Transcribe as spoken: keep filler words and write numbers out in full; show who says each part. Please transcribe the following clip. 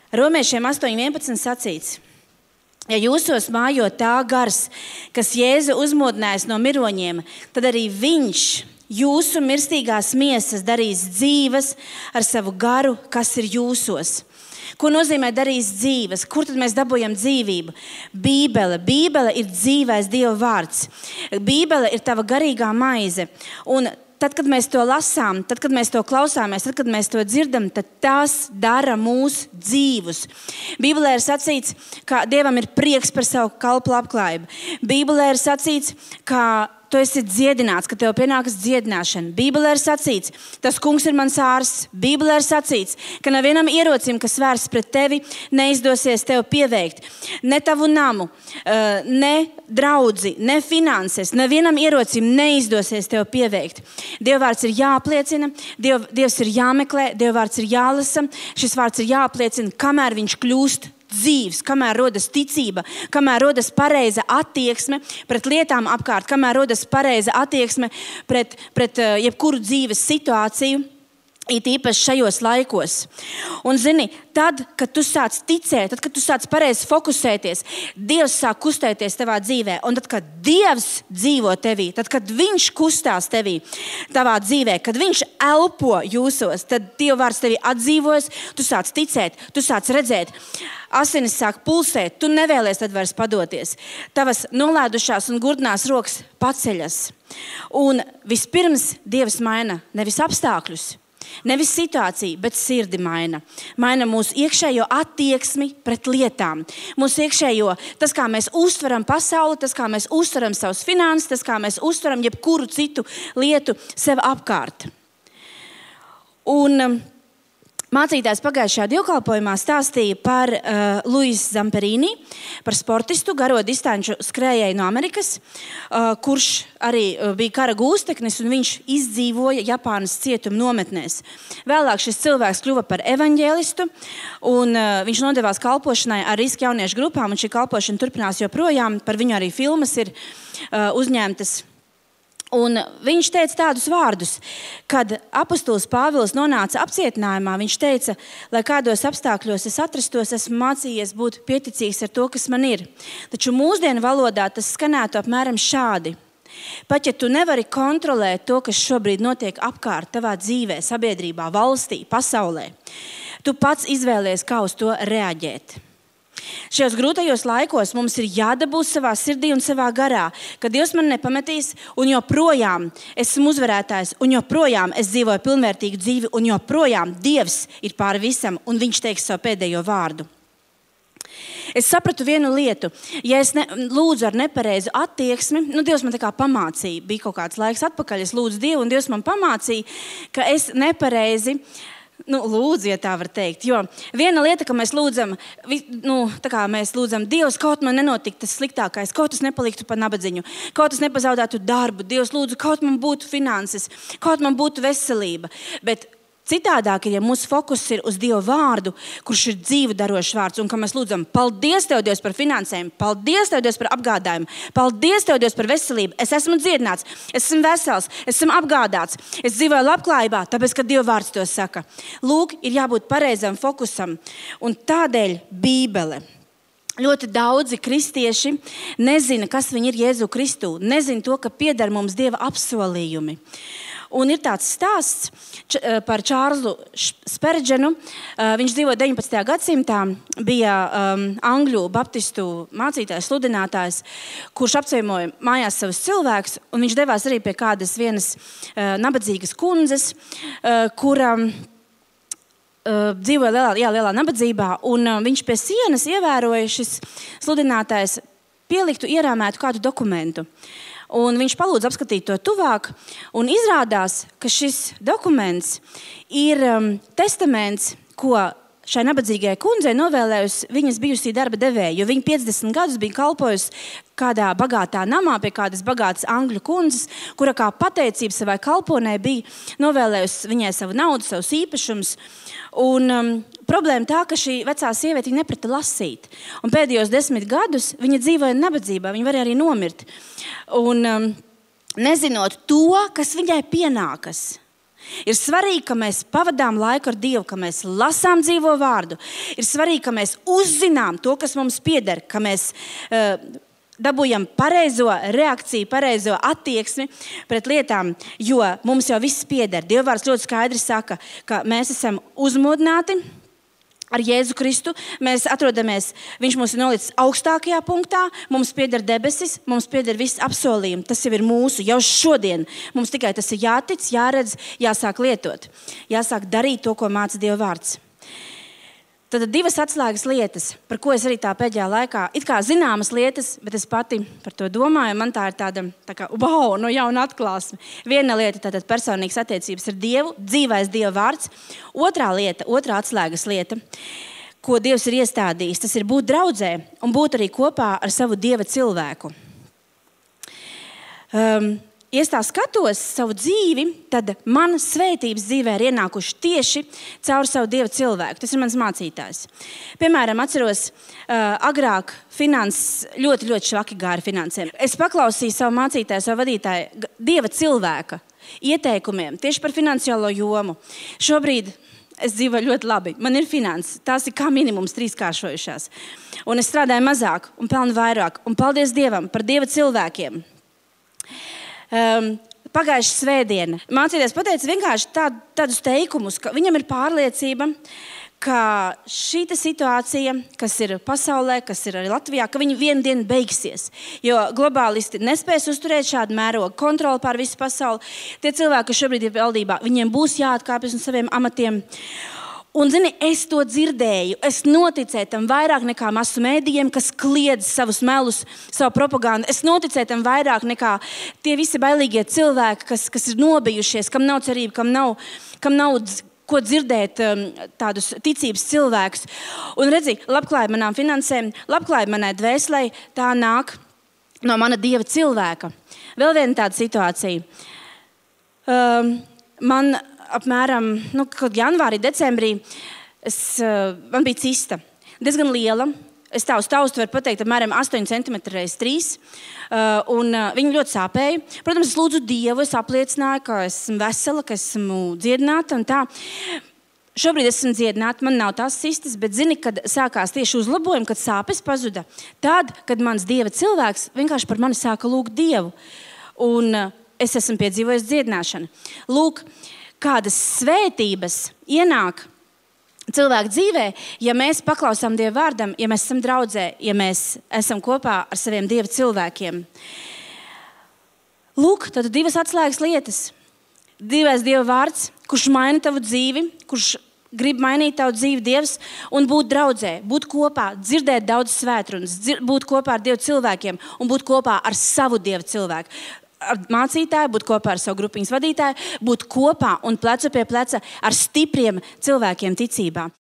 Speaker 1: Romiešiem astoņi vienpadsmit sacīts. Ja jūsos mājo tā gars, kas Jēzu uzmodinājis no miroņiem, tad arī viņš jūsu mirstīgās miesas darīs dzīves ar savu garu, kas ir jūsos. Ko nozīmē darīs dzīves? Kur tad mēs dabūjam dzīvību? Bībele. Bībele ir dzīvais Dieva vārds. Bībele ir tava garīgā maize. Un tad, kad mēs to lasām, tad, kad mēs to klausāmies, tad, kad mēs to dzirdam, tad tas dara mūs dzīvus. Bībelē ir sacīts, ka Dievam ir prieks par savu kalpu labklājību. Bībelē ir sacīts, ka tu esi dziedināts, ka tev pienākas dziedināšana. Bībelē ir sacīts, tas kungs ir mans ārsts. Bībelē ir sacīts, ka nevienam ierocim, kas vērsts pret tevi, neizdosies tev pieveikt. Ne tavu namu, ne draudzi, ne finanses, nevienam ierocim neizdosies tev pieveikt. Dievvārds ir jāapliecina, Diev, Dievs ir jāmeklē, Dievvārds ir jālasa, šis vārds ir jāapliecina, kamēr viņš kļūst dzīves, kamēr rodas ticība, kamēr rodas pareiza attieksme pret lietām apkārt, kamēr rodas pareiza attieksme pret, pret jebkuru dzīves situāciju, it īpaši šajos laikos. Un zini, tad, kad tu sāc ticēt, tad, kad tu sāc pareizi fokusēties, Dievs sāk kustēties tavā dzīvē. Un tad, kad Dievs dzīvo tevī, tad, kad viņš kustās tevī, tavā dzīvē, kad viņš elpo jūsos, tad Dieva vārds tevī atdzīvojas, tu sāc ticēt, tu sāc redzēt, asinis sāk pulsēt, tu nevēlies tad vairs padoties. Tavas nolēdušās un gurdinās rokas paceļas. Un vispirms Dievs maina nevis apstākļus, nevis situācija, bet sirdi maina. Maina mūsu iekšējo attieksmi pret lietām. Mūsu iekšējo, tas, kā mēs uztveram pasauli, tas, kā mēs uztveram savus finanses, tas, kā mēs uztveram jebkuru citu lietu sev apkārt. Un mācītājs pagājušajā dievkalpojumā stāstīja par uh, Luisu Zamperini, par sportistu, garo distanču skrējēju no Amerikas, uh, kurš arī uh, bija kara gūsteknis, un viņš izdzīvoja Japānas cietuma nometnēs. Vēlāk šis cilvēks kļuva par evaņģēlistu, un uh, viņš nodevās kalpošanai ar riska jauniešu grupām, un šī kalpošana turpinās joprojām. Par viņu arī filmas ir uh, uzņemtas. Un viņš teica tādus vārdus, kad apostols Pāvils nonāca apcietinājumā, viņš teica, lai kādos apstākļos es atrastos, esmu mācījies būt pieticīgs ar to, kas man ir. Taču mūsdienu valodā tas skanētu apmēram šādi. Pat ja tu nevari kontrolēt to, kas šobrīd notiek apkārt tavā dzīvē, sabiedrībā, valstī, pasaulē, tu pats izvēlies, kā uz to reaģēt. Šajos grūtajos laikos mums ir jādabū savā sirdī un savā garā, ka Dievs man nepametīs, un joprojām esmu uzvarētājs, un joprojām es dzīvoju pilnvērtīgu dzīvi, un joprojām Dievs ir pāri visam, un viņš teiks savu pēdējo vārdu. Es sapratu vienu lietu, ja es ne, lūdzu ar nepareizu attieksmi, nu Dievs man tā kā pamācīja, bija kaut kāds laiks atpakaļ, es lūdzu Dievu, un Dievs man pamācīja, ka es nepareizi Nu, lūdzu, ja tā var teikt, jo viena lieta, ka mēs lūdzam, nu, tā kā mēs lūdzam, Dievs, kaut man nenotiktu tas sliktākais, kaut es nepaliktu pa nabadziņu, kaut es nepazaudētu darbu, Dievs, lūdzu, kaut man būtu finanses, kaut man būtu veselība, bet citādāk ir, ja mūsu fokus ir uz Dieva vārdu, kurš ir dzīvu darošs vārds, un ka mēs lūdzam, paldies Tev, Dievs, par finansēm, paldies Tev, Dievs, par apgādājumu, paldies Tev, Dievs, par veselību, es esmu dziedināts, es esmu vesels, es esmu apgādāts, es dzīvoju labklājībā, tāpēc, ka Dieva vārds to saka. Lūk, ir jābūt pareizam fokusam, un tādēļ Bībele. Ļoti daudzi kristieši nezina, kas viņi ir Jēzu Kristu, nezina to, ka pieder mums Dieva apsolījumi. Un ir tāds stāsts par Čārlzu Sperdženu. Viņš dzīvoja deviņpadsmitajā gadsimtā, bija um, angļu baptistu mācītājs, sludinātājs, kurš apciemoja mājās savus cilvēkus, un viņš devās arī pie kādas vienas uh, nabadzīgas kundzes, uh, kura uh, dzīvoja lielā, jā, lielā nabadzībā, un uh, viņš pie sienas ievēroja šis sludinātājs pieliktu ierāmētu kādu dokumentu. Un viņš palūdza apskatīt to tuvāk, un izrādās, ka šis dokuments ir um, testaments, ko šai nabadzīgajai kundzei novēlējusi viņas bijusī darba devēja, jo viņa piecdesmit gadus bija kalpojusi kādā bagātā namā pie kādas bagātas angļu kundzes, kura kā pateicība savai kalponē bija novēlējusi viņai savu naudu, savus īpašumus. Un um, problēma tā, ka šī vecā sieviete neprata lasīt. Un pēdējos desmit gadus viņa dzīvoja nabadzībā, viņa varēja arī nomirt. Un um, nezinot to, kas viņai pienākas, Ir svarīgi, ka mēs pavadām laiku ar Dievu, ka mēs lasām dzīvo vārdu. Ir svarīgi, ka mēs uzzinām to, kas mums pieder, ka mēs uh, dabūjam pareizo reakciju, pareizo attieksmi pret lietām, jo mums jau viss pieder. Dieva vārds ļoti skaidri saka, ka mēs esam uzmodināti ar Jēzu Kristu. Mēs atrodamies, viņš mūs ir nolicis augstākajā punktā, mums pieder debesis, mums pieder viss apsolījumi. Tas jau ir mūsu, jau šodien. Mums tikai tas ir jātic, jāredz, jāsāk lietot. Jāsāk darīt to, ko māca Dieva vārds. Tad divas atslēgas lietas, par ko es arī tā pēdējā laikā, it kā zināmas lietas, bet es pati par to domāju, man tā ir tāda, tā kā, wow, no jauna atklāsme. Viena lieta tātad personīgas attiecības ar Dievu, dzīvais Dieva vārds. Otrā lieta, otrā atslēgas lieta, ko Dievs ir iestādījis, tas ir būt draudzē un būt arī kopā ar savu Dieva cilvēku. Um, Ja es tā skatos savu dzīvi, tad man svētības dzīvē ir ienākuši tieši caur savu Dieva cilvēku. Tas ir mans mācītājs. Piemēram, atceros, uh, agrāk finanses ļoti, ļoti švaki gāja ar finansēm. Es paklausīju savu mācītāju, savu vadītāju Dieva cilvēka ieteikumiem tieši par finansiālo jomu. Šobrīd es dzīvoju ļoti labi. Man ir finanses. Tās ir kā minimums trīskāršojušās. Un es strādāju mazāk un pelnu vairāk. Un paldies Dievam par Dieva cilvēkiem. Um, Pagājušā svētdiena mācītājs pateica vienkārši tād, tādus teikumus, ka viņam ir pārliecība, ka šī situācija, kas ir pasaulē, kas ir arī Latvijā, ka viņa vienu dienu beigsies. Jo globālisti nespēs uzturēt šādu mērogu kontroli pār visu pasauli. Tie cilvēki, kas šobrīd ir valdībā, viņiem būs jāatkāpjas no saviem amatiem. Un, zini, es to dzirdēju, es noticēju tam vairāk nekā masu mēdījiem, kas kliedz savus melus, savu propagandu. Es noticēju tam vairāk nekā tie visi bailīgie cilvēki, kas, kas ir nobijušies, kam nav cerība, kam nav, kam nav ko dzirdēt um, tādus ticības cilvēkus. Un redzi, labklājība manām finansēm, labklājība manai dvēselei, tā nāk no mana Dieva cilvēka. Vēl viena tāda situācija. Um, man... Apmēram nu, janvārī, decembrī es, uh, man bija cista. Diezgan liela. Es tā uz taustu varu pateikt, apmēram astoņi centimetri reiz trīs. Uh, un uh, viņi ļoti sāpēja. Protams, es lūdzu Dievu, es apliecināju, ka esmu vesela, ka esmu dziedināta un tā. Šobrīd esmu dziedināta, man nav tās cistas, bet zini, kad sākās tieši uzlabojumi, kad sāpes pazuda. Tad, kad mans Dieva cilvēks vienkārši par mani sāka lūgt Dievu. Un uh, es esmu piedzīvojis dziedināšanu. Lūk, kādas svētības ienāk cilvēku dzīvē, ja mēs paklausām Dieva vārdam, ja mēs esam draudzē, ja mēs esam kopā ar saviem Dieva cilvēkiem. Lūk, tad divas atslēgas lietas. Divais Dieva vārds, kurš maina tavu dzīvi, kurš grib mainīt tavu dzīvi Dievs un būt draudzē, būt kopā, dzirdēt daudz svētrunas, būt kopā ar Dieva cilvēkiem un būt kopā ar savu Dieva cilvēku. Ar mācītāju, būt kopā ar savu grupiņas vadītāju, būt kopā un plecu pie pleca ar stipriem cilvēkiem ticībā.